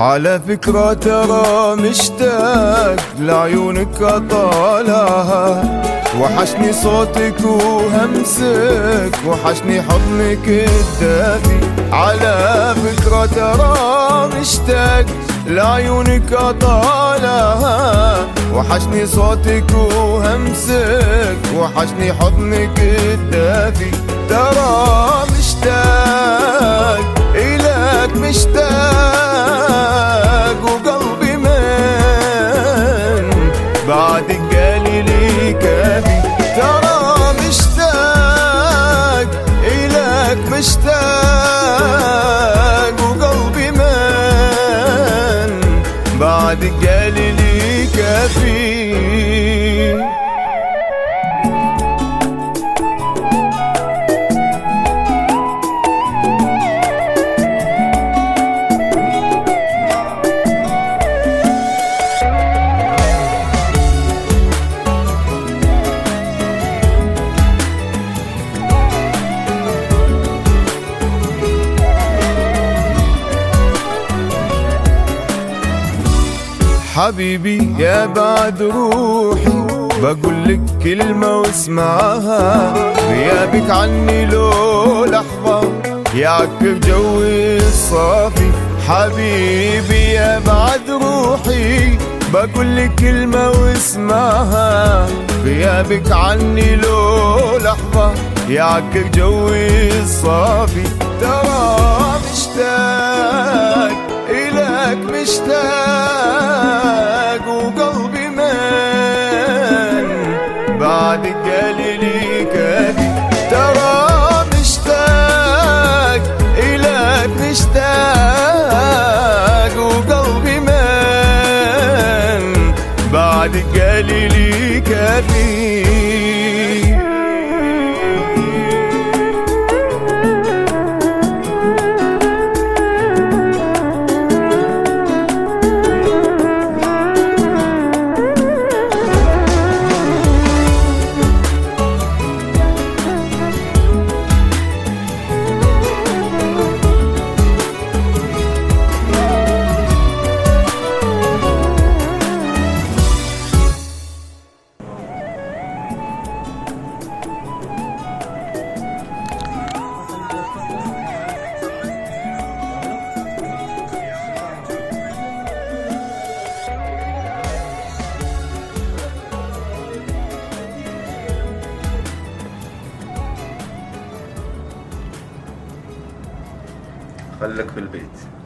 على فكرة ترى مشتاق لعيونك أطالها، وحشني صوتك وهمسك، وحشني حضنك الدافي. على فكرة ترى مشتاق لعيونك أطالها، وحشني صوتك وهمسك، وحشني حضنك الدافي. ترى مشتاق إلك مشتاق، وقلبي من بعدك قالي لي كافي. ترى مشتاق إلك مشتاق، وقلبي من بعدك قالي لي كافي. حبيبي يا بعد روحي، بقولك كلمة واسمعها، غيابك عني لو لحظة يعكر جوي الصافي. حبيبي يا بعد روحي، بقولك كلمة واسمعها، غيابك عني لو لحظة يعكر جوي الصافي. ترى مشتاق إلك مشتاق، وقلبي من بعدك قالي لي كافي. ترى مشتاق إلك مشتاق، وقلبي من بعدك قالي لي كافي. خليك في البيت.